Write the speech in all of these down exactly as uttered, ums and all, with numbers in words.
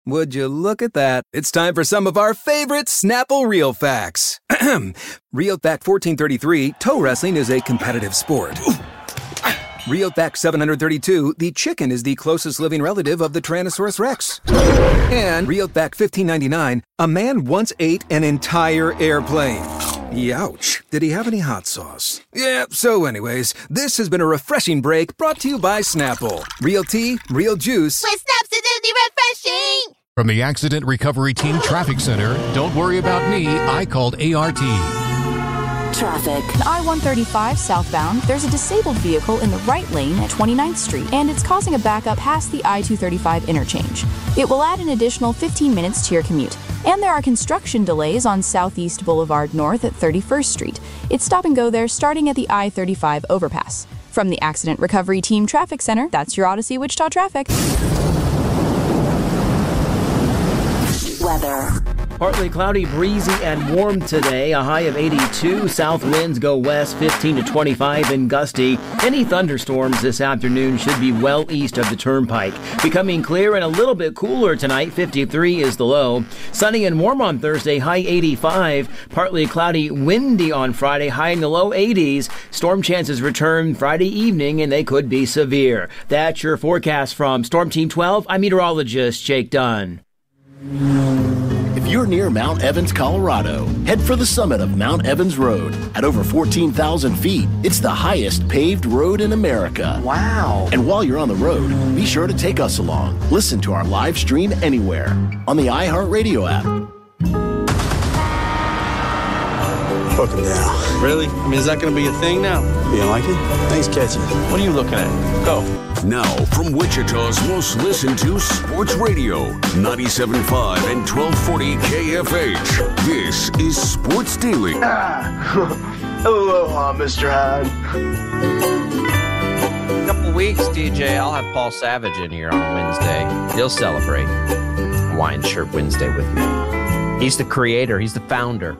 Would you look at that? It's time for some of our favorite Snapple Real Facts. Real Fact fourteen thirty-three, toe wrestling is a competitive sport. Real Fact seven hundred thirty-two, the chicken is the closest living relative of the Tyrannosaurus Rex. And Real Fact fifteen ninety-nine, a man once ate an entire airplane. Youch. Did he have any hot sauce? Yeah, so anyways, this has been a refreshing break brought to you by Snapple. Real tea, real juice. With Snapsidity refreshing! From the Accident Recovery Team Traffic Center, don't worry about me, I called A R T. Traffic. I one thirty-five southbound, there's a disabled vehicle in the right lane at twenty-ninth Street, and it's causing a backup past the I two thirty-five interchange. It will add an additional fifteen minutes to your commute. And there are construction delays on Southeast Boulevard North at thirty-first Street. It's stop and go there starting at the I thirty-five overpass. From the Accident Recovery Team Traffic Center, that's your Odyssey Wichita traffic. Weather. Partly cloudy, breezy, and warm today. A high of eighty-two. South winds go west, fifteen to twenty-five, and gusty. Any thunderstorms this afternoon should be well east of the turnpike. Becoming clear and a little bit cooler tonight. fifty-three is the low. Sunny and warm on Thursday. High eighty-five. Partly cloudy, windy on Friday. High in the low eighties. Storm chances return Friday evening, and they could be severe. That's your forecast from Storm Team twelve. I'm meteorologist Jake Dunn. If you're near Mount Evans, Colorado, head for the summit of Mount Evans Road. At over fourteen thousand feet, it's the highest paved road in America. Wow. And while you're on the road, be sure to take us along. Listen to our live stream anywhere on the iHeartRadio app. Fuck him down. Really? I mean, is that going to be a thing now? You don't like it? Thanks, catchy. What are you looking at? Go. Now, from Wichita's most listened to sports radio, ninety-seven point five and twelve forty K F H. This is Sports Daily. Ah, aloha, Mister Hyde. In a couple weeks, D J, I'll have Paul Savage in here on Wednesday. He'll celebrate Hawaiian Shirt Wednesday with me. He's the creator. He's the founder,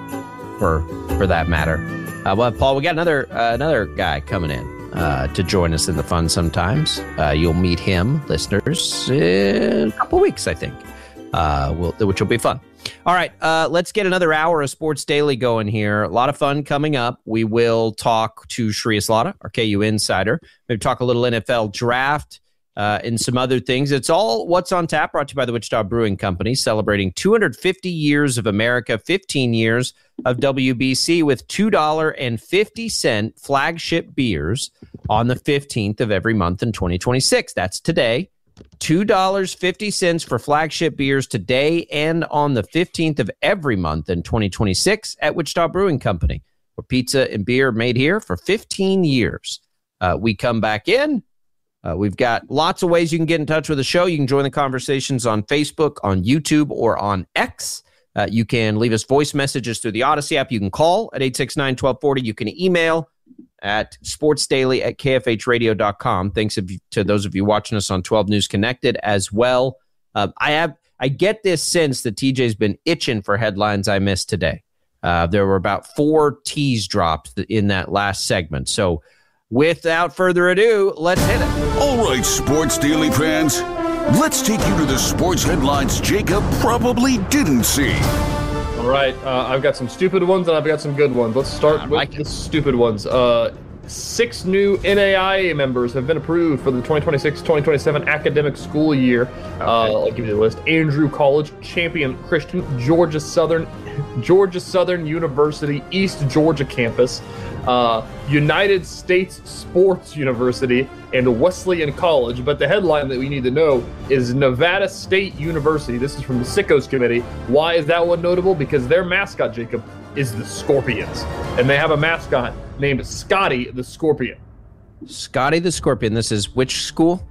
for for that matter. Uh, well, Paul, we got another uh, another guy coming in. Uh, to join us in the fun sometimes. Uh, you'll meet him, listeners, in a couple weeks, I think, uh, we'll, which will be fun. All right, uh, let's get another hour of Sports Daily going here. A lot of fun coming up. We will talk to Shreyas Laddha, our K U insider. Maybe talk a little N F L draft uh, and some other things. It's all What's on Tap, brought to you by the Wichita Brewing Company, celebrating two hundred fifty years of America, fifteen years of W B C with two dollars and fifty cents flagship beers on the fifteenth of every month in twenty twenty-six. That's today. two dollars and fifty cents for flagship beers today and on the fifteenth of every month in twenty twenty-six at Wichita Brewing Company, where pizza and beer made here for fifteen years. Uh, we come back in. Uh, we've got lots of ways you can get in touch with the show. You can join the conversations on Facebook, on YouTube, or on X. Uh, you can leave us voice messages through the Odyssey app. You can call at eight six nine, one two four zero. You can email at sportsdaily at k f h radio dot com. Thanks of you, to those of you watching us on twelve News Connected as well. Uh, I have I get this sense that T J's been itching for headlines I missed today. Uh, there were about four T's dropped in that last segment. So without further ado, let's hit it. All right, Sports Daily fans, let's take you to the sports headlines Jacob probably didn't see. All right, uh, I've got some stupid ones and I've got some good ones. Let's start with like the stupid ones. Uh, six new N A I A members have been approved for the twenty twenty-six twenty twenty-seven academic school year. Okay. Uh, I'll give you the list. Andrew College, Champion Christian, Georgia Southern, Georgia Southern University, East Georgia campus, uh, United States Sports University, and Wesleyan College. But the headline that we need to know is Nevada State University. This is from the Sickos Committee. Why is that one notable? Because their mascot, Jacob, is the Scorpions. And they have a mascot named Scotty the Scorpion. Scotty the Scorpion. This is which school?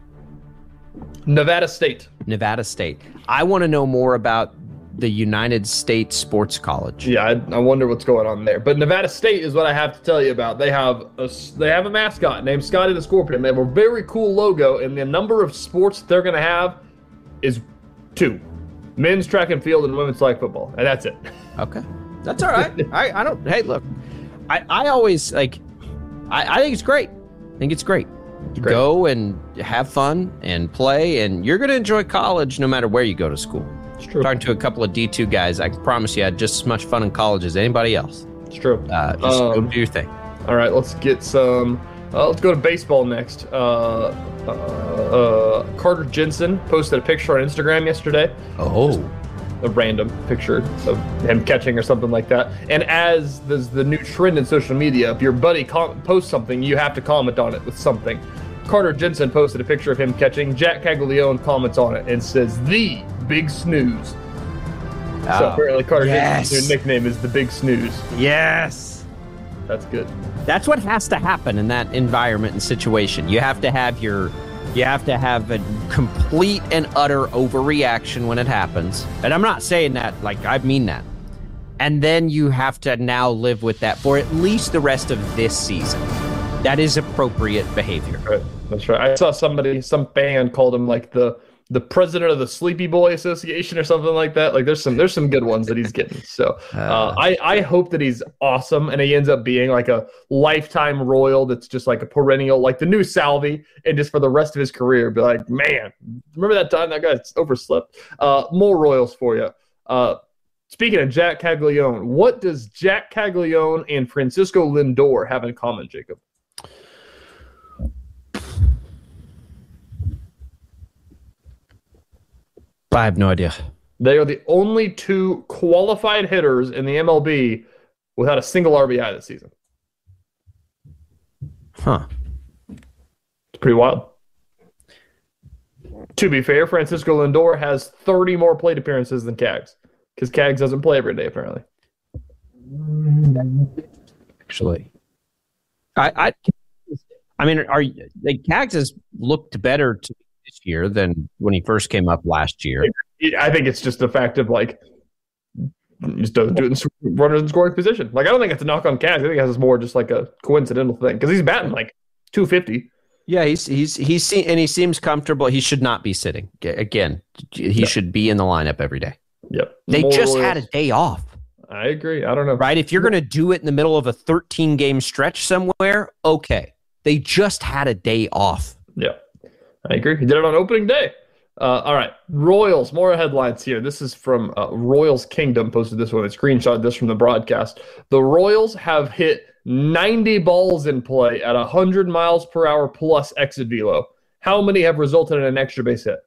Nevada State. Nevada State. I want to know more about the United States Sports College. Yeah, I, I wonder what's going on there. But Nevada State is what I have to tell you about. They have a, they have a mascot named Scotty the Scorpion. They have a very cool logo, and the number of sports they're going to have is two. Men's track and field and women's flag football. And that's it. Okay. That's all right. I, I don't, hey, look, I, I always, like, I, I think it's great. I think it's great. Great. Go and have fun and play, and you're going to enjoy college no matter where you go to school. It's true. Talking to a couple of D two guys, I can promise you I had just as much fun in college as anybody else. It's true. Uh, just um, go do your thing. All right, let's get some. Uh, let's go to baseball next. Uh, uh, uh, Carter Jensen posted a picture on Instagram yesterday. Oh. Just a random picture of him catching or something like that. And as there's the new trend in social media, if your buddy com- posts something, you have to comment on it with something. Carter Jensen posted a picture of him catching. Jack Caglione comments on it and says, "The Big Snooze." Oh, so apparently Carter yes. Jensen's new nickname is the Big Snooze. Yes. That's good. That's what has to happen in that environment and situation. You have to have your, you have to have a complete and utter overreaction when it happens. And I'm not saying that, like, I mean that. And then you have to now live with that for at least the rest of this season. That is appropriate behavior. Right. That's right. I saw somebody, some fan called him like the the president of the Sleepy Boy Association or something like that. Like there's some there's some good ones that he's getting. So uh, I I hope that he's awesome and he ends up being like a lifetime Royal that's just like a perennial, like the new Salvi, and just for the rest of his career be like, man, remember that time that guy overslept? Uh, more Royals for you. Uh, speaking of Jack Caglione, what does Jack Caglione and Francisco Lindor have in common, Jacob? I have no idea. They are the only two qualified hitters in the M L B without a single R B I this season. Huh. It's pretty wild. To be fair, Francisco Lindor has thirty more plate appearances than Cags, because Cags doesn't play every day, apparently. Actually, I, I, I mean, are like Cags has looked better to this year than when he first came up last year. I think it's just the fact of like he just doesn't do it in runners in scoring position. Like I don't think it's a knock on Cash. I think it's more just like a coincidental thing because he's batting like two fifty. Yeah, he's he's he's seen, and he seems comfortable. He should not be sitting again. He yep. should be in the lineup every day. Yep. They more just had a day off. I agree. I don't know. Right? If you're going to do it in the middle of a thirteen game stretch somewhere, okay. They just had a day off. Yeah. I agree. He did it on opening day. Uh, all right. Royals, more headlines here. This is from uh, Royals Kingdom, posted this one. I screenshot this from the broadcast. The Royals have hit ninety balls in play at one hundred miles per hour plus exit velo. How many have resulted in an extra base hit?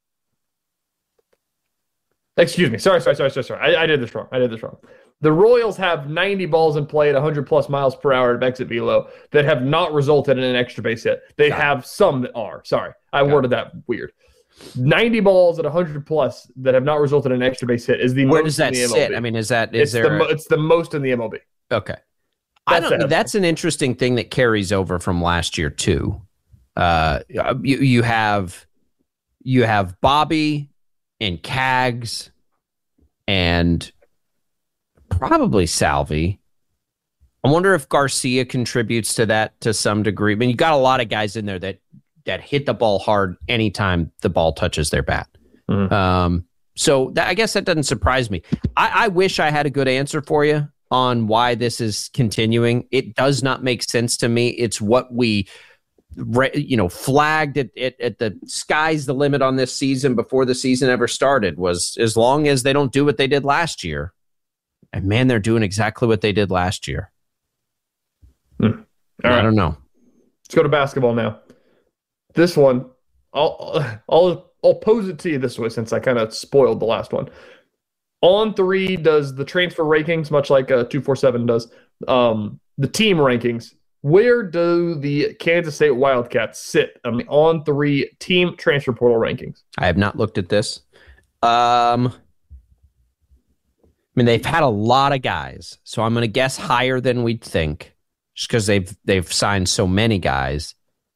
Excuse me. Sorry, sorry, sorry, sorry, sorry. I, I did this wrong. I did this wrong. The Royals have ninety balls in play at one hundred plus miles per hour at exit velo that have not resulted in an extra base hit. They Got have it. some that are. Sorry, I Got worded it. that weird. ninety balls at one hundred plus that have not resulted in an extra base hit is the Where most does that in the M L B. sit? I mean, is that is it's there? The mo- it's the most in the M L B. Okay, I don't. That's, that's an interesting thing that carries over from last year too. Uh, you you have you have Bobby and Cags and probably Salvi. I wonder if Garcia contributes to that to some degree. I mean, you got a lot of guys in there that that hit the ball hard anytime the ball touches their bat. Mm-hmm. Um, so that, I guess that doesn't surprise me. I, I wish I had a good answer for you on why this is continuing. It does not make sense to me. It's what we, you know, flagged at, at, at the sky's the limit on this season before the season ever started was as long as they don't do what they did last year. And man, they're doing exactly what they did last year. Mm. All right. I don't know. Let's go to basketball now. This one, I'll, I'll, I'll pose it to you this way since I kind of spoiled the last one. On three does the transfer rankings, much like uh, two forty-seven does, um, the team rankings. Where do the Kansas State Wildcats sit on the on three team transfer portal rankings? I have not looked at this. Um, I mean, they've had a lot of guys, so I'm going to guess higher than we'd think, just because they've they've signed so many guys.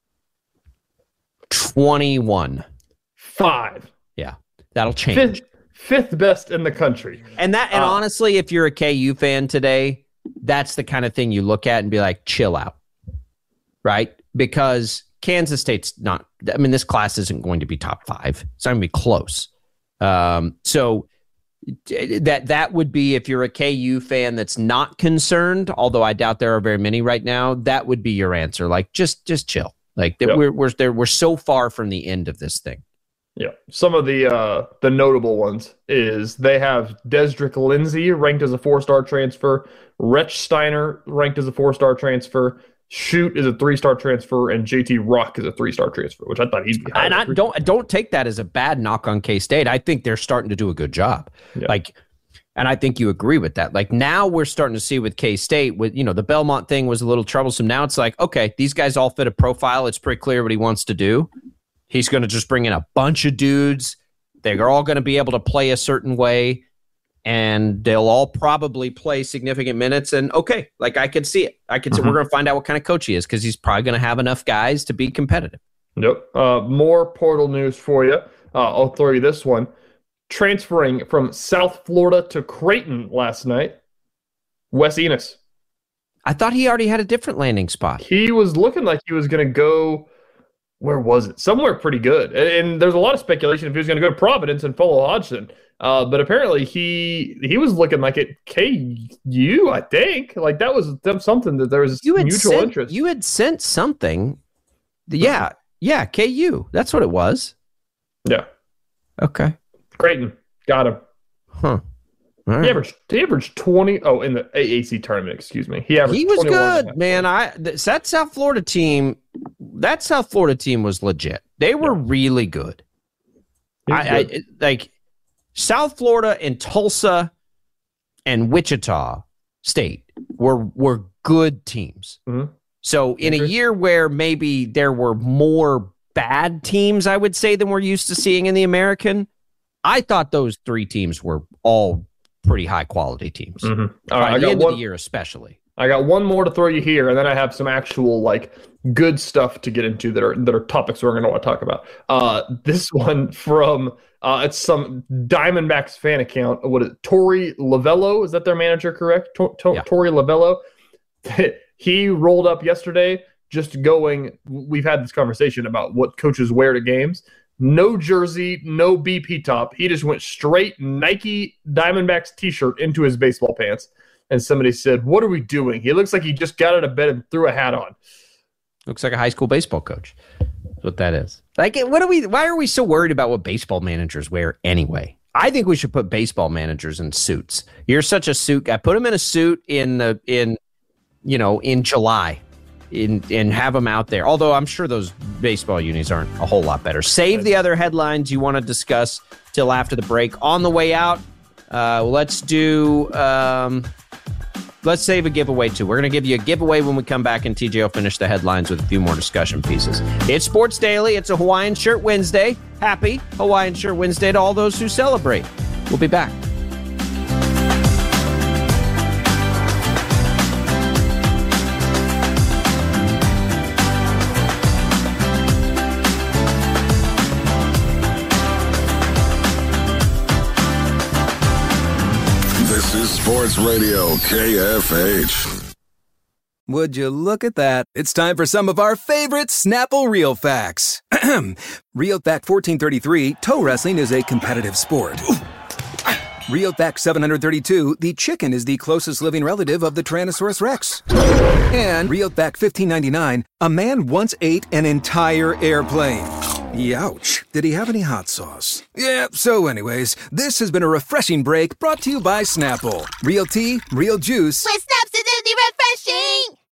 twenty-one. Five. Yeah, that'll change. Fifth, fifth best in the country. And that, and uh, honestly, if you're a K U fan today, that's the kind of thing you look at and be like, chill out, right? Because Kansas State's not, I mean, this class isn't going to be top five. It's not going to be close. Um, so that that would be, if you're a K U fan that's not concerned, although I doubt there are very many right now, that would be your answer. Like, just just chill. Like that, yep. we're we're there, we're so far from the end of this thing. Yeah, some of the uh, the notable ones is they have Desdrick Lindsay ranked as a four-star transfer, Rech Steiner ranked as a four-star transfer, Shoot is a three-star transfer, and J T Rock is a three-star transfer, which I thought he'd be high. And I don't don't take that as a bad knock on K-State. I think they're starting to do a good job. Yeah. Like, and I think you agree with that. Like now we're starting to see with K-State, with you know the Belmont thing was a little troublesome. Now it's like, okay, these guys all fit a profile. It's pretty clear what he wants to do. He's going to just bring in a bunch of dudes. They're all going to be able to play a certain way, and they'll all probably play significant minutes. And okay, like I could see it. I could mm-hmm. see we're going to find out what kind of coach he is because he's probably going to have enough guys to be competitive. Yep. Uh, more portal news for you. Uh, I'll throw you this one. Transferring from South Florida to Creighton last night, Wes Enos. I thought he already had a different landing spot. He was looking like he was going to go. Where was it? Somewhere pretty good. And, and there's a lot of speculation if he was going to go to Providence and follow Hodgson. Uh, but apparently he he was looking like at K U, I think. Like that was something that there was you had mutual sent, interest. You had sent something. Yeah. Yeah. K U. That's what it was. Yeah. Okay. Creighton. Got him. Huh. Right. He averaged, he averaged twenty. Oh, in the A A C tournament, excuse me. He averaged He was good, man. I That South Florida team, that South Florida team was legit. They were yeah. really good. I, good. I like South Florida and Tulsa and Wichita State were were good teams. Mm-hmm. So in a year where maybe there were more bad teams, I would say, than we're used to seeing in the American, I thought those three teams were all pretty high quality teams. Mm-hmm. All right, By the end one, of the year, especially. I got one more to throw you here, and then I have some actual like good stuff to get into that are that are topics we're going to want to talk about. Uh, this one from uh, it's some Diamondbacks fan account. What is it? Torey Lovello, is that their manager? Correct? Tor- Tor- yeah. Torey Lovello. He rolled up yesterday, just going. We've had this conversation about what coaches wear to games. No jersey, no B P top. He just went straight Nike Diamondbacks t-shirt into his baseball pants. And somebody said, what are we doing? He looks like he just got out of bed and threw a hat on. Looks like a high school baseball coach. That's what that is. Like, what are we? Why are we so worried about what baseball managers wear anyway? I think we should put baseball managers in suits. You're such a suit guy. Put him in a suit in the in, you know, in July. In, and have them out there. Although I'm sure those baseball unis aren't a whole lot better. Save the other headlines you want to discuss till after the break. On the way out, uh, let's do, um, let's save a giveaway too. We're going to give you a giveaway when we come back, and T J will finish the headlines with a few more discussion pieces. It's Sports Daily. It's a Hawaiian Shirt Wednesday. Happy Hawaiian Shirt Wednesday to all those who celebrate. We'll be back. Sports Radio K F H. Would you look at that? It's time for some of our favorite Snapple Real Facts. Real Fact fourteen thirty-three, toe wrestling is a competitive sport. Real Fact seven hundred thirty-two, the chicken is the closest living relative of the Tyrannosaurus Rex. And Real Fact fifteen ninety-nine, a man once ate an entire airplane. Youch. Did he have any hot sauce? Yeah, so anyways, this has been a refreshing break brought to you by Snapple. Real tea, real juice. With Snap's acidity refreshing!